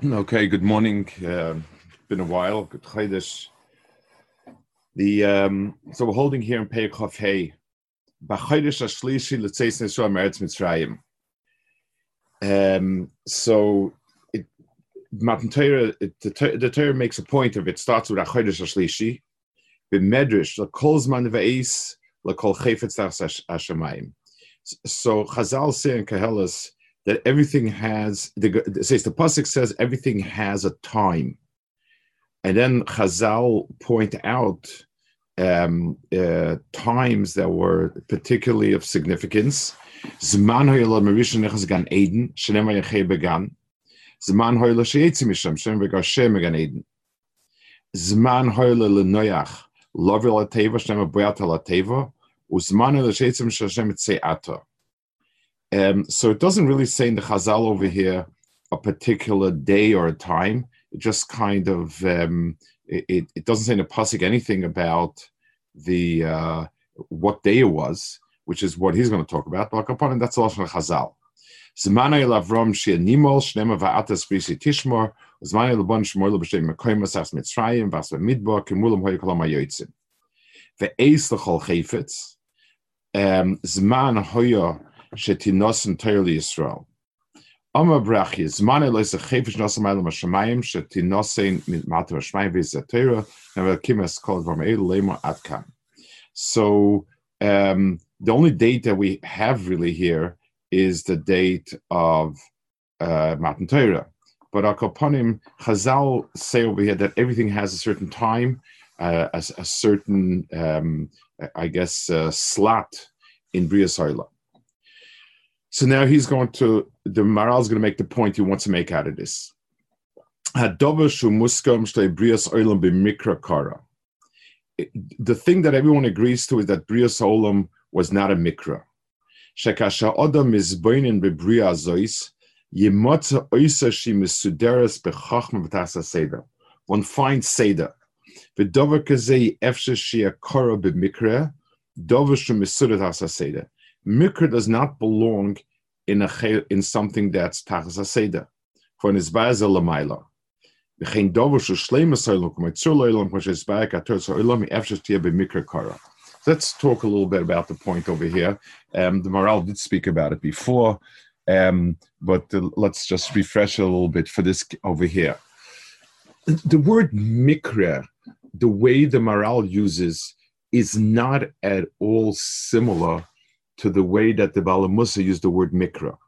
Okay, good morning. Been a while. Good Chodesh. So we're holding here in Perek Chaf Hey. B'Chodesh Hashlishi L'Tzeis Yisrael Meretz Mitzrayim. So Matan Torah, the Torah makes a point of it. Starts with Chodesh Hashlishi. B'Medrash L'Kol Zman V'Eis L'Kol Chayfetz Tachas Hashemayim. So Chazal say in Koheles that everything has, the pasuk says everything has a time, and then Chazal point out times that were particularly of significance. Zman hoyel merishon nechas gan Eden, shenemar yechei began. Zman hoyel sheyetzim misham, shenemar gashem began Eden. Zman hoyel lenoyach, lovel ateva, shenemar boyat alateva, uzman hoyel sheyetzim shashem etzei ata. So it doesn't really say in the Chazal over here a particular day or a time. It just kind of it doesn't say in the pasuk anything about the what day it was, which is what he's going to talk about. But upon it, that's the lashon Chazal. Zmanei Lavrom she'animol shnema va'atas brisi tishmor. Zmanei lebon shmor lebshem mekoymas as Mitzrayim vas b'midbar kemulam hoyikolam hayotzim. Ve'eis l'chol chayfetz. Zman hoya Shetinos entirely Yisrael. Amar brachi zman elois a chayfish nosamayim mashamayim shetinosein matar shmayim v'zatera never kimes called from lema atkan. So the only date that we have really here is the date of Matan Torah. But Akoponim Chazal say over here that everything has a certain time, a certain slot in Bria Soila. So now the Maharal is going to make the point he wants to make out of this. The thing that everyone agrees to is that Brias Olam was not a mikra. One finds Seder. Mikra does not belong in something that's tachas haseda. For an isbazel lamaila, v'chein dover shleima soilom kumitzur loilom k'moshe ator soilom efshas tia b'mikra kara. Let's talk a little bit about the point over here. The Maharal did speak about it before, but let's just refresh a little bit for this over here. The word mikra, the way the Maharal uses, is not at all similar to the way that the Bala Musa used the word mikra.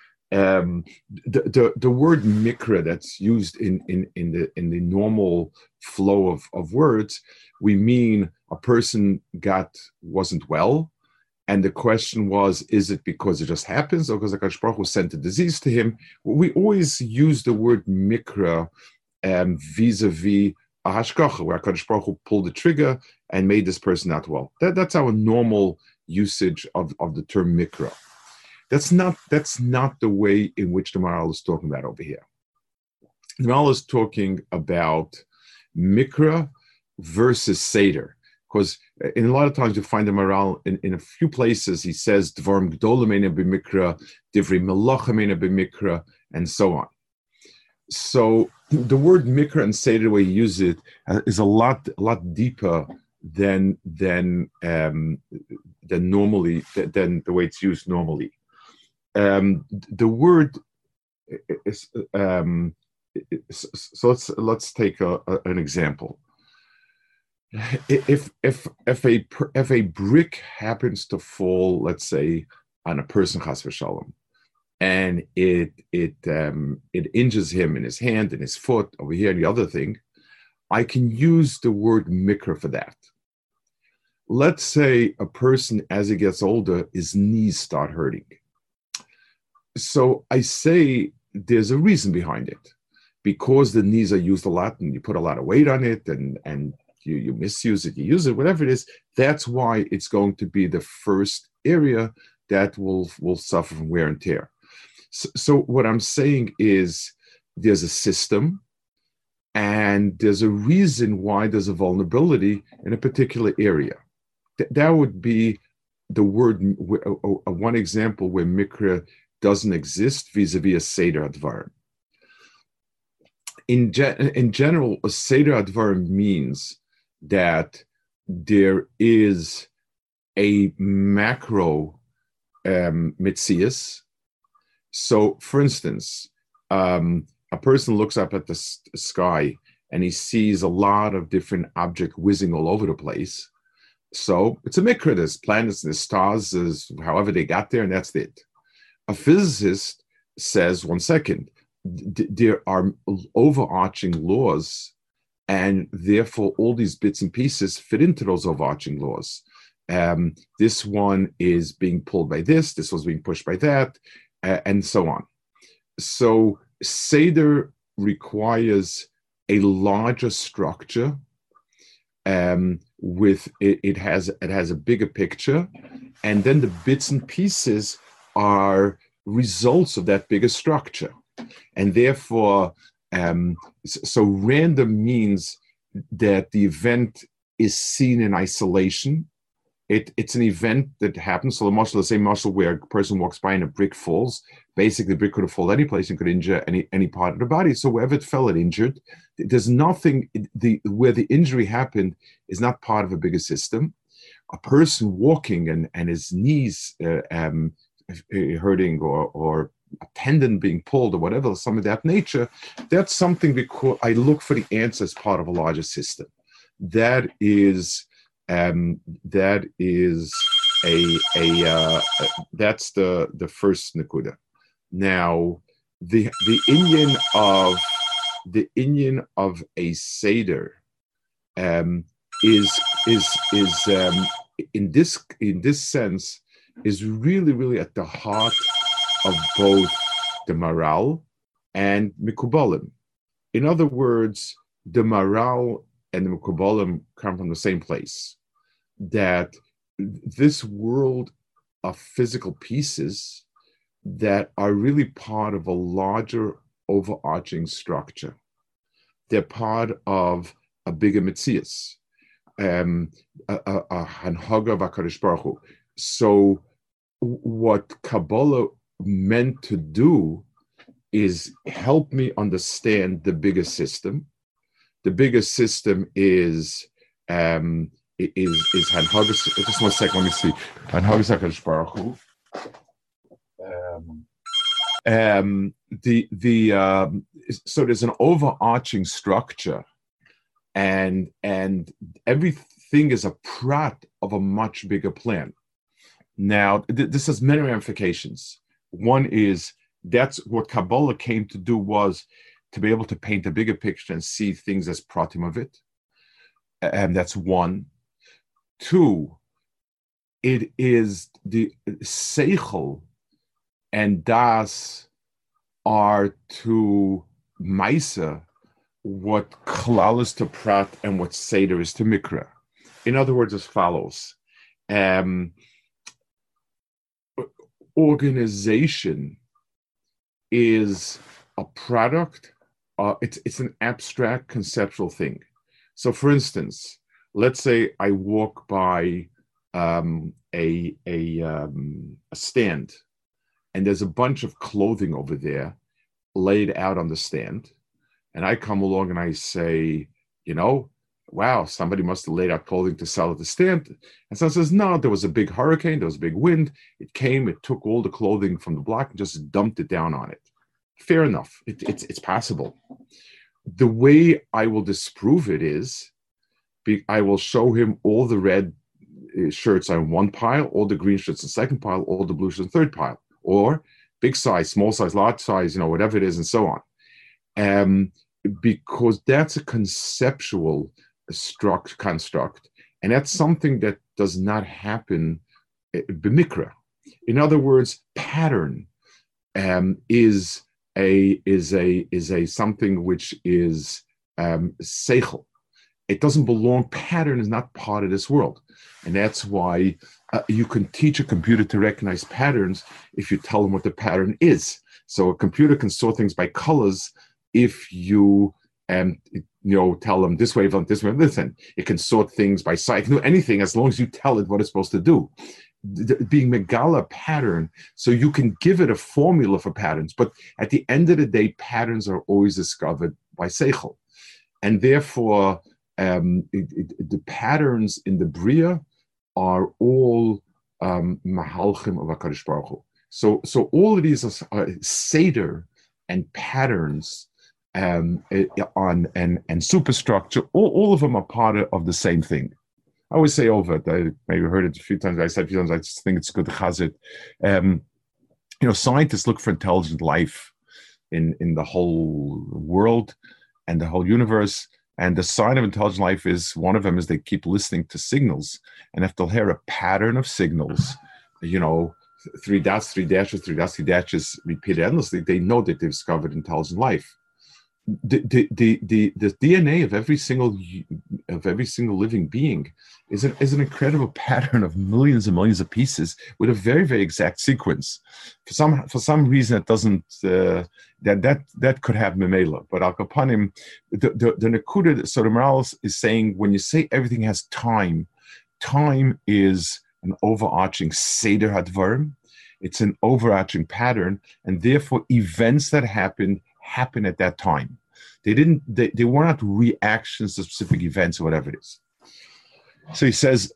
The word mikra that's used in the normal flow of words, we mean a person wasn't well, and the question was, is it because it just happens, or because HaKadosh Baruch Hu sent a disease to him? We always use the word mikra vis-a-vis a hashgacha, where HaKadosh Baruch Hu pulled the trigger and made this person not well. That's our normal usage of the term mikra. That's not the way in which the Maharal is talking about over here. The Maharal is talking about mikra versus seder, because in a lot of times you find the Maharal in a few places he says dvarim gdolim eina b'mikra, divrei melacha eina b'mikra, and so on. So the word mikra and seder, the way he uses it, is a lot deeper than normally, than the way it's used normally. The word is, so let's take an example. If a brick happens to fall, let's say, on a person, chas v'shalom, and it injures him in his hand, in his foot, over here, and the other thing, I can use the word mikra for that. Let's say a person, as he gets older, his knees start hurting. So I say there's a reason behind it. Because the knees are used a lot and you put a lot of weight on it and you misuse it, you use it, whatever it is, that's why it's going to be the first area that will suffer from wear and tear. So what I'm saying is there's a system and there's a reason why there's a vulnerability in a particular area. That would be the word, one example where mikra doesn't exist vis-a-vis a seder advarim. in general, a Seder Advarim means that there is a macro mitzias. So, for instance, a person looks up at the sky and he sees a lot of different objects whizzing all over the place. So it's a mikra. There's planets, there's stars, there's however they got there, and that's it. A physicist says, 1 second, there are overarching laws, and therefore all these bits and pieces fit into those overarching laws. This one is being pulled by this one's being pushed by that, and so on. So Seder requires a larger structure. With it has a bigger picture, and then the bits and pieces are results of that bigger structure, and therefore, so random means that the event is seen in isolation. It's an event that happens. So the same muscle where a person walks by and a brick falls. Basically, the brick could have fallen any place and could injure any part of the body. So wherever it fell, it injured. There's nothing. Where the injury happened is not part of a bigger system. A person walking and his knees hurting or a tendon being pulled or whatever, some of that nature, that's something because I look for the answer as part of a larger system. That is that's the first nakuda. Now, the inyan of a seder is in this sense is really at the heart of both the maral and mikubalim. In other words, the maral and the mikubalim come from the same place. That this world of physical pieces that are really part of a larger overarching structure. They're part of a bigger mitzias, a hanhaga of HaKadosh Baruch Hu. So what Kabbalah meant to do is help me understand the bigger system. The bigger system is Hanhagas. Just 1 second, let me see. Hanhagas HaKadosh Baruch Hu. So there's an overarching structure, and everything is a prat of a much bigger plan. Now, this has many ramifications. One is that's what Kabbalah came to do, was to be able to paint a bigger picture and see things as pratim of it. And that's one. Two, it is the seichel and das are to Maisa what Klal is to Prat and what Seder is to Mikra. In other words, as follows. Organization is a product, it's an abstract conceptual thing. So for instance, let's say I walk by a stand, and there's a bunch of clothing over there laid out on the stand. And I come along and I say, wow, somebody must have laid out clothing to sell at the stand. And someone says, no, there was a big hurricane, there was a big wind. It came, it took all the clothing from the block and just dumped it down on it. Fair enough. It's possible. The way I will disprove it is, I will show him all the red shirts on one pile, all the green shirts on the second pile, all the blue shirts on the third pile, or big size, small size, large size, whatever it is, and so on. Because that's a conceptual construct, and that's something that does not happen b'mikra. In other words, pattern is a something which is seichel. It doesn't belong. Pattern is not part of this world, and that's why you can teach a computer to recognize patterns if you tell them what the pattern is. So a computer can sort things by colors if you tell them this way, this way, listen. It can sort things by size. It can do anything as long as you tell it what it's supposed to do. being megala pattern, so you can give it a formula for patterns. But at the end of the day, patterns are always discovered by seichel, and therefore the patterns in the bria are all mahalchim of HaKadosh Baruch Hu. So all of these are seder and patterns and superstructure. All of them are part of the same thing. I always say over it. I maybe heard it a few times. I said a few times. I just think it's good to chazit. Scientists look for intelligent life in the whole world and the whole universe. And the sign of intelligent life is, one of them is they keep listening to signals. And if they'll hear a pattern of signals, 3 dots, 3 dashes, 3 dots, 3 dashes repeated endlessly, they know that they've discovered intelligent life. The DNA of every single living being is an incredible pattern of millions and millions of pieces with a very, very exact sequence. For some reason, it doesn't. That could have memela, but al kapanim, the nekuda. So the Maharal is saying, when you say everything has time is an overarching seder hadvarim. It's an overarching pattern, and therefore events that happen at that time. They were not reactions to specific events or whatever it is. So he says,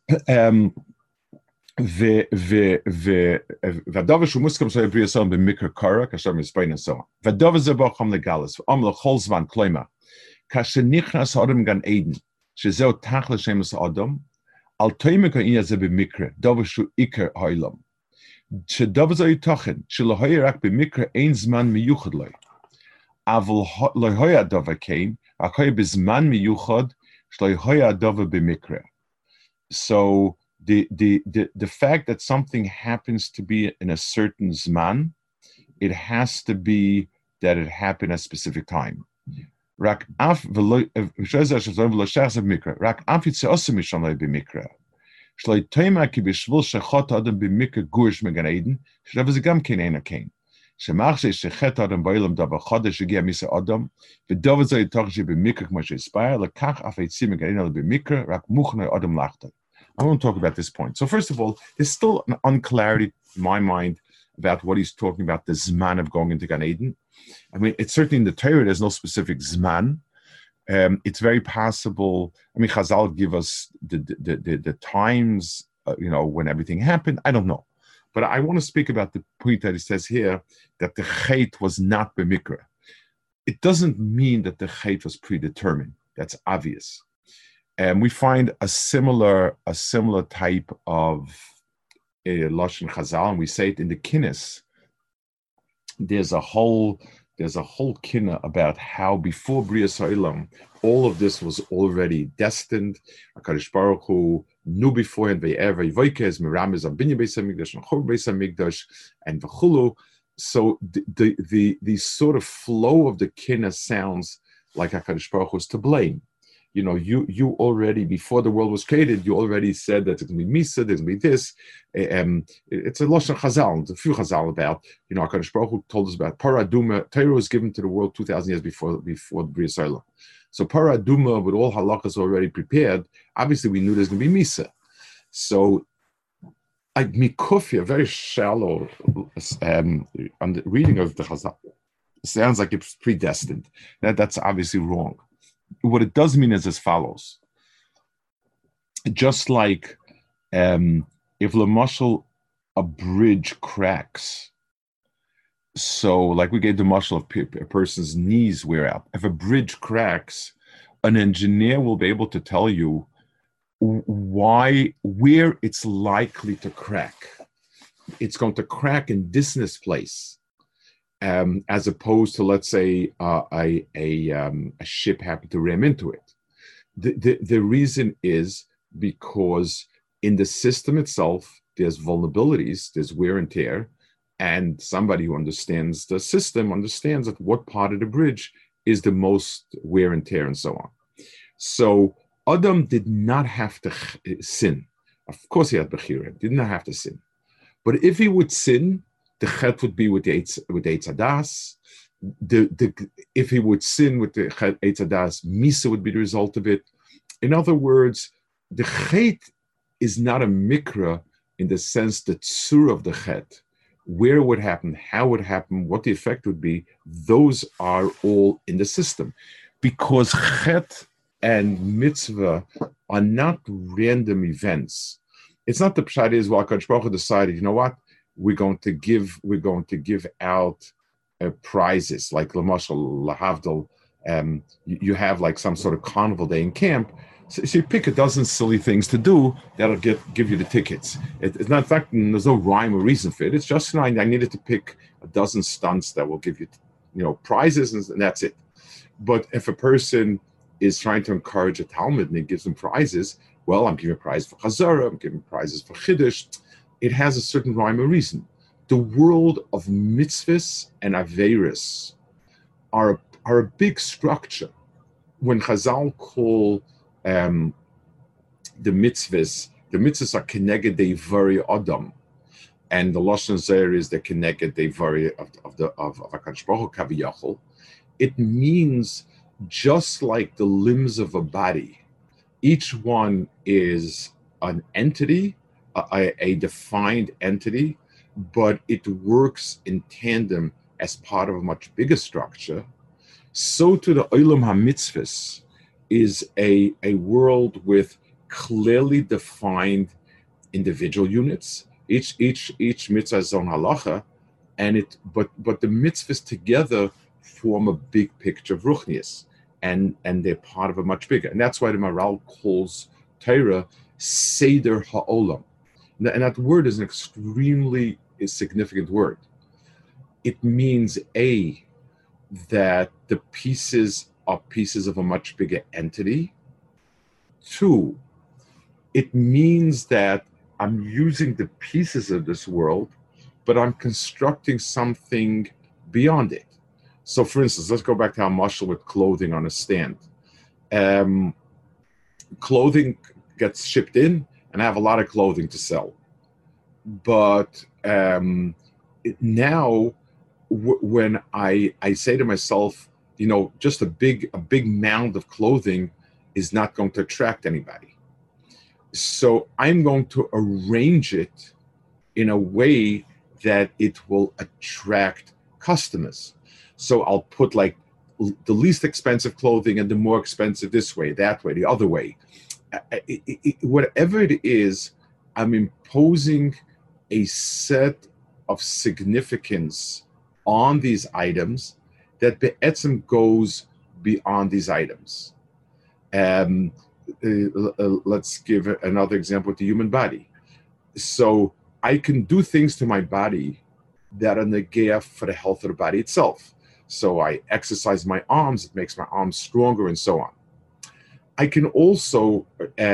והדבר שהוא מוסכם שלא יבריא סלם במקרה קרה, כאשר מספיין נסוע. והדבר זה בו חם לגלס, ועם לכל זמן, כלומר, כאשר נכנס האדם גן עדן, שזהו תכל'ס שמש האדם, על תימק העניין הזה במקרה, דבר שהוא עיקר העולם. שדבר זה יתכן, שלא היה רק במקרה אין זמן מיוחד לו. אבל לא היה הדבר כן, רק היה בזמן מיוחד, שלא היה הדבר במקרה. So the fact that something happens to be in a certain zman, it has to be that it happened at a specific time. Rak af יצא משם לא במקרה. שלא יתאמה כי בשביל שחט האדם במקרה גורש מגן עדן, שלב זה גם כן אין הכן. שמח שחט האדם בעולם דבר חדש הגיע מסע אדם, ודבר זה יתוך שבמקרה כמו שהספיר, לקח אף היציא מגן עדן במקרה, רק מוכנה אדם לחטא. I want to talk about this point. So first of all, there's still an unclarity in my mind about what he's talking about, the zman of going into Gan Eden. I mean, it's certainly in the Torah, there's no specific zman. It's very possible. I mean, Chazal give us the times, when everything happened. I don't know. But I want to speak about the point that he says here, that the chait was not b'mikra. It doesn't mean that the chait was predetermined. That's obvious. We find a similar type of lashon Chazal, and we say it in the Kinnis. There's a whole kinna about how before Brias Ha'olam, all of this was already destined. HaKadosh Baruch Hu knew beforehand ve'ever yivoykez merames on binyan beis hamikdash and chorban beis hamikdash and v'chulu. So the sort of flow of the kinna sounds like HaKadosh Baruch Hu was to blame. You already, before the world was created, you already said that it's going to be Misa, there's going to be this. It's a Lashon Chazal, it's a few Chazal about, HaKadosh Baruch Hu told us about Paraduma. Torah was given to the world 2,000 years before the Bria Sarla. So Paraduma, with all halachas already prepared, obviously we knew there's going to be Misa. So, like Mikufia, very shallow on the reading of the Chazal, sounds like it's predestined. That's obviously wrong. What it does mean is as follows. Just like if Lamashal, a bridge cracks, so like we gave the mashal of a person's knees wear out. If a bridge cracks, an engineer will be able to tell you where it's likely to crack. It's going to crack in this place. As opposed to, let's say, a ship happened to ram into it. The reason is because in the system itself, there's vulnerabilities, there's wear and tear, and somebody who understands the system understands that what part of the bridge is the most wear and tear and so on. So Adam did not have to sin. Of course he had Bechira, did not have to sin. But if he would sin, the chet would be with the Eitz Hadas. If he would sin with the Eitz Hadas, Misa would be the result of it. In other words, the chet is not a mikra in the sense the tzur of the chet, where it would happen, how it would happen, what the effect would be, those are all in the system. Because chet and mitzvah are not random events. It's not the pshat is, well, HaKadosh Baruch Hu decided, you know what, we're going to give out prizes, like Lamashal, Lahavdal, you have like some sort of carnival day in camp. So you pick a dozen silly things to do that'll give you the tickets. It's not, in fact, there's no rhyme or reason for it. It's just, I needed to pick a dozen stunts that will give you, prizes, and that's it. But if a person is trying to encourage a Talmud and he gives them prizes, well, I'm giving a prize for Chazara, I'm giving prizes for Chiddush. It has a certain rhyme or reason. The world of mitzvahs and averis are a big structure. When Chazal call the mitzvahs are keneged devari adam, and the lashon zayir is the keneged devari of HaKadosh Baruch Hu kaviyachol. It means just like the limbs of a body, each one is an entity, a defined entity, but it works in tandem as part of a much bigger structure. So to the Olam HaMitzvahs is a world with clearly defined individual units. Each mitzvah is on halacha, but the mitzvahs together form a big picture of ruchnius, and they're part of a much bigger. And that's why the Maral calls Torah Seder HaOlam. And that word is an extremely significant word. It means that the pieces are pieces of a much bigger entity. 2, it means that I'm using the pieces of this world, but I'm constructing something beyond it. So, for instance, let's go back to our mashal with clothing on a stand. Clothing gets shipped in, and I have a lot of clothing to sell. But now, when I say to myself, just a big mound of clothing is not going to attract anybody. So I'm going to arrange it in a way that it will attract customers. So I'll put like the least expensive clothing and the more expensive this way, that way, the other way. Whatever it is, I'm imposing a set of significance on these items that be'etzem goes beyond these items. Let's give another example with the human body. So I can do things to my body that are negea for the health of the body itself. So I exercise my arms, it makes my arms stronger, and so on. I can also,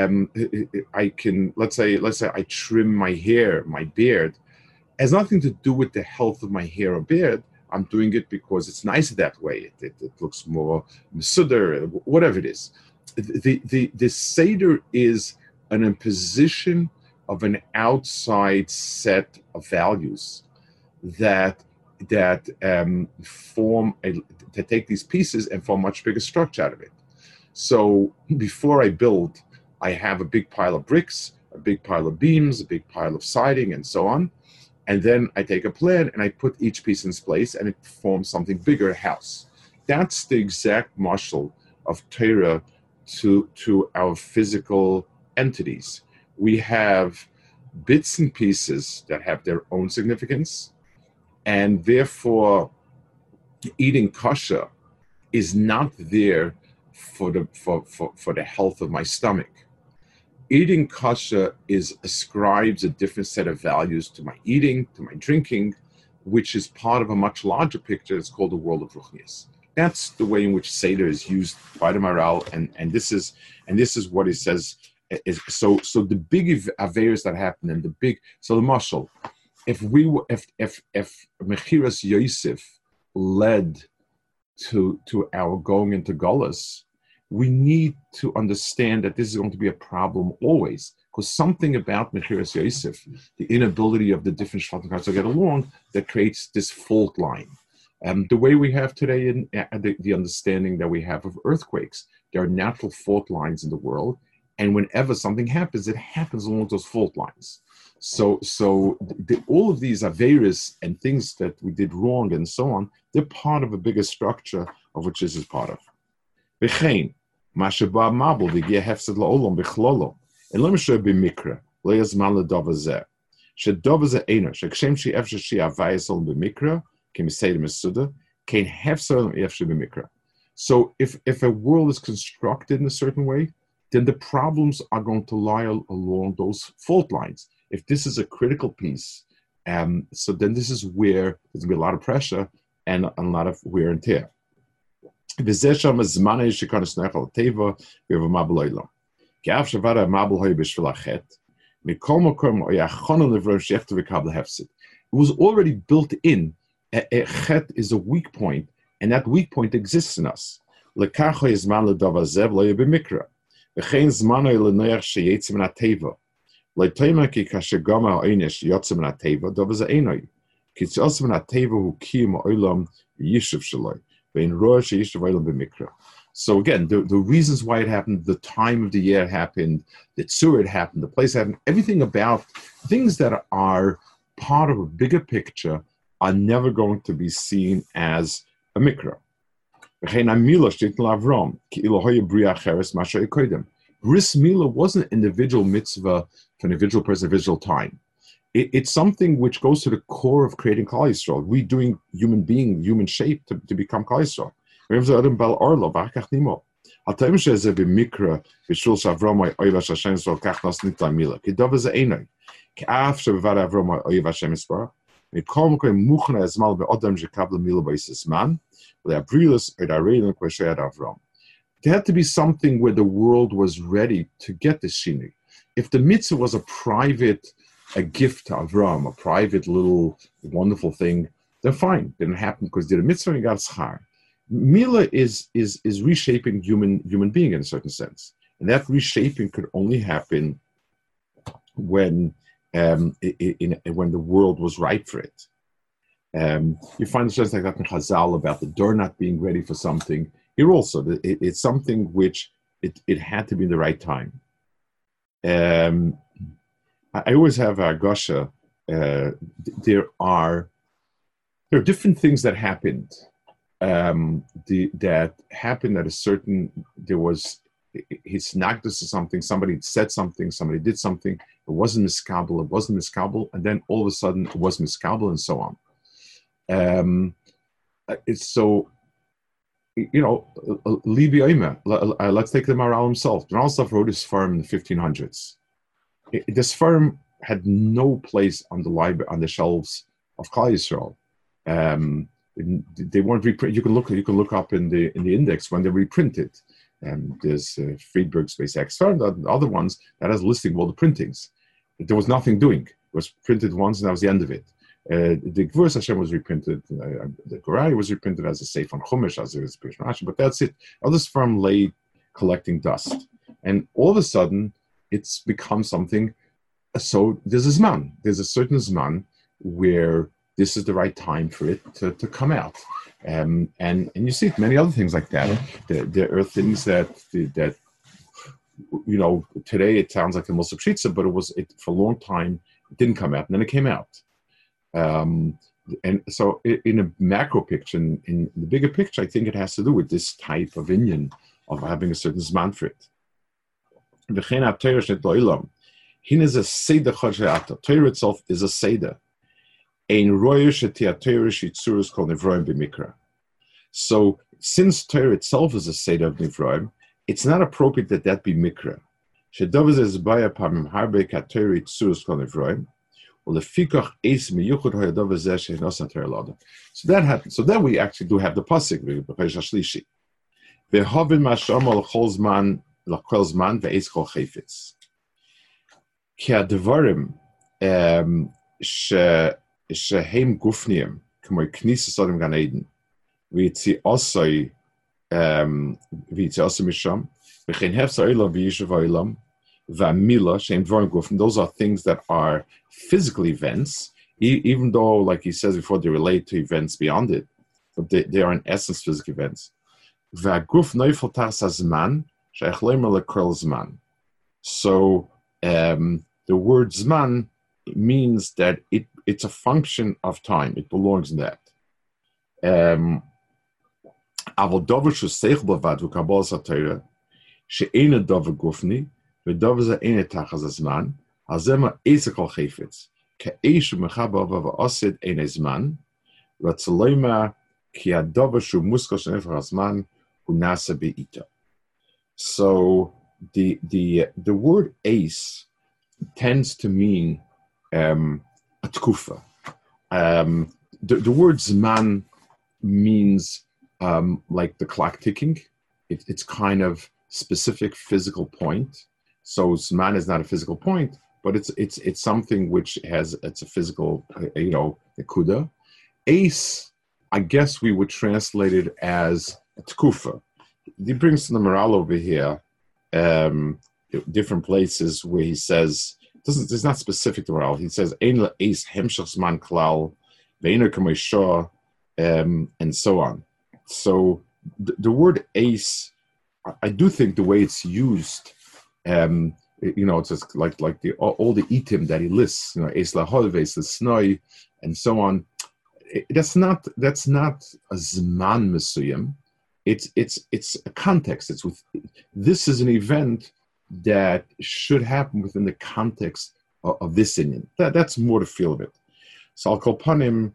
let's say I trim my hair, my beard. It has nothing to do with the health of my hair or beard. I'm doing it because it's nicer that way. It looks more mesudar, whatever it is. The Seder is an imposition of an outside set of values that form to take these pieces and form a much bigger structure out of it. So before I build, I have a big pile of bricks, a big pile of beams, a big pile of siding, and so on. And then I take a plan and I put each piece in its place, and it forms something bigger, a house. That's the exact mashal of Torah to our physical entities. We have bits and pieces that have their own significance, and therefore eating kosher is not there for the health of my stomach. Eating kosher ascribes a different set of values to my eating, to my drinking, which is part of a much larger picture. It's called the world of ruchnius. That's the way in which Seder is used by the Maral, and this is what he says. So the big averes that happen, and the mashal, if Mechiras Yosef led to our going into Golus, we need to understand that this is going to be a problem always, because something about Mechiras Yosef, the inability of the different Shvatim to get along, that creates this fault line. The way we have today in the understanding that we have of earthquakes, there are natural fault lines in the world, and whenever something happens, it happens along those fault lines. All of these averas and things that we did wrong and so on, they're part of a bigger structure of which this is part of. V'chein, ma sheba mabul v'giyeh hefsed la'olam b'chlolo, and lo misher b'mikra, lo yazman l'dava zeh. Shedava zeh eina, shekshem shi efshe shi avayis olam b'mikra, kim yisei d'mesuda, kein hefsed olam efshe b'mikra. So if a world is constructed in a certain way, then the problems are going to lie along those fault lines. If this is a critical piece, so then this is where there's going to be a lot of pressure and a lot of wear and tear. It was already built in. A chet is a weak point, and that weak point exists in us. V'chein zmano l'noach sheyetzim min hateva. Le'toima ki kasher gama ha'onesh yotzim min hateva, dova ze einoi. Ki tziotzim min hateva hu kiyum ha'olam yishuv shaloi. Ve'in roa sheyishuv ha'olam b'mikra. So again, the reasons why it happened, the time of the year it happened, the tzur it happened, the place it happened, everything about things that are part of a bigger picture are never going to be seen as a mikra. Bris Milah wasn't an individual mitzvah for an individual person, individual time. It's something which goes to the core of creating Klal Yisrael, redoing human being, human shape to become Klal Yisrael. There had to be something where the world was ready to get this shinui. If the mitzvah was a gift to Avram, a private little wonderful thing, then fine. Didn't happen because did a mitzvah and got schar. Milah is reshaping human being in a certain sense, and that reshaping could only happen when when the world was ripe for it. You find the sense like that in Chazal about the door not being ready for something. Here also, it's something which it had to be in the right time. I always have a gosha. There are different things that happened. That happened at a certain. There was his nagdus or something. Somebody said something. Somebody did something. It wasn't miskabel. It wasn't miskabel, and then all of a sudden it was miskabel, and so on. It's so. Libi Omer. Let's take the Maharal himself. The Maharal himself wrote his firm in the 1500s. This firm had no place on the library, on the shelves of Klal Yisrael. They weren't reprinted. You can look up in the index when they reprinted. There's Friedberg's Space X firm, the other ones that has a listing of all the printings. There was nothing doing. It was printed once, and that was the end of it. The Gvurus Hashem was reprinted. The Gorari was reprinted as a Seif on Chumash, as a Pirush Rashi, but that's it. Others firm lay collecting dust, and all of a sudden, it's become something. So there's a zman. There's a certain zman where this is the right time for it to come out, and you see many other things like that. There are things that today it sounds like the most pshitza, but it for a long time it didn't come out, and then it came out. And so in a macro picture, in the bigger picture, I think it has to do with this type of inyan of having a certain zman for it. Hin is a seder chajata. Torah itself is a seder. So since Torah itself is a seder of nivroim, it's not appropriate that be mikra. So that happens. So then we actually do have the pasuk. Ki advarim shehem gufniim k'moy knisas adam gan Eden v'yitzi osay misham v'chein hefsa olam v'yishuv olam v'amila shehem dvarim gufnim. Those are things that are physical events, even though, like he says before, they relate to events beyond it, but they are in essence physical events. V'aguf noifel tas hazman she'ech loimer lekol zman. So the word zman means that it's a function of time. It belongs in that. Aval dover sheseich bavad v'kabal satira she'ena dover gufni v'dover ze'ena tachas azman hazema ezekol chayfetz ke'esh mechabava v'asid ena zman ratzaloima ki adover shu muskal she'nefach azman unasa be'ita. So the word ace tends to mean a tkufa. The word zman means like the clock ticking. It's kind of specific physical point. So zman is not a physical point, but it's something which it's a physical, nekuda. Ace, I guess we would translate it as a tkufa. He brings the moral over here, different places where he says, it's not specific to moral. He says, Ein ace hemshach zman klal, ve'ena kamei and so on. So the word ace, I do think the way it's used, it's just like all the itim that he lists, ace lahol, ace l'snoi, and so on. That's not a zman mesuyim. It's a context. This is an event that should happen within the context of this inyan. That's more the feel of it. So I'll call upon him.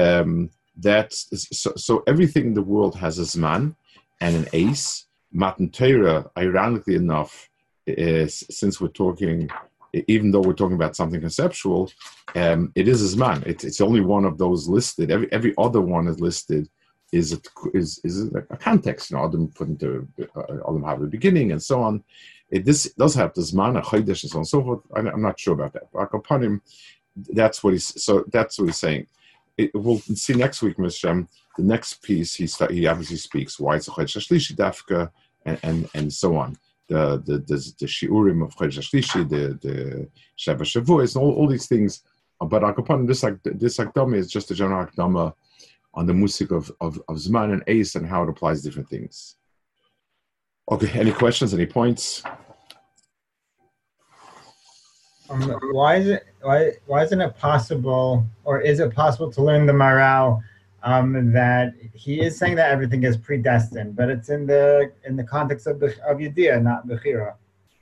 So everything in the world has a zman and an ace. Matan Torah, ironically enough, since we're talking, even though we're talking about something conceptual, it is a zman. It's only one of those listed. Every other one is listed is a context. Adam put into Adam have the beginning and so on. This does have the zman, a chodesh, and so on and so forth. I'm not sure about that. But upon him, that's what he's saying. We'll see next week, Mr. Shem. The next piece he obviously speaks why it's a chodesh shlishi dafka and so on. The shiurim of chodesh shlishi, the sheva shavuos, and all these things. But upon this akdama is just a general akdama on the musik of zman and ace and how it applies to different things. Okay, any questions? Any points? Why isn't it possible, or is it possible to learn the Maral that he is saying that everything is predestined, but it's in the context of Yediyah, not Bechira?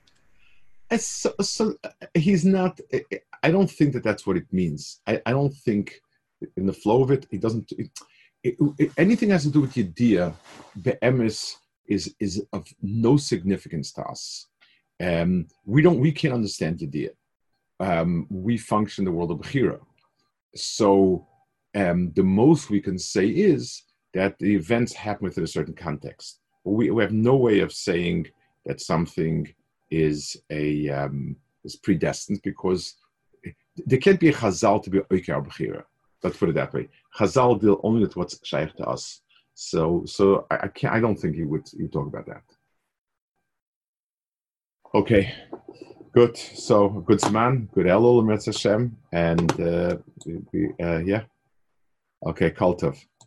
So he's not. I don't think that's what it means. I don't think in the flow of it, he doesn't. Anything has to do with Yediyah, be'emes is of no significance to us. We can't understand Yediyah. We function in the world of Bechira. So the most we can say is that the events happen within a certain context. We have no way of saying that something is predestined, because there can't be a chazal to be oiker Bechira. Let's put it that way. Chazal deal only with what's shaykh to us. So I don't think he would talk about that. Okay. Good. So good zman, good elul, Hashem, and yeah. Okay, Kol Tov.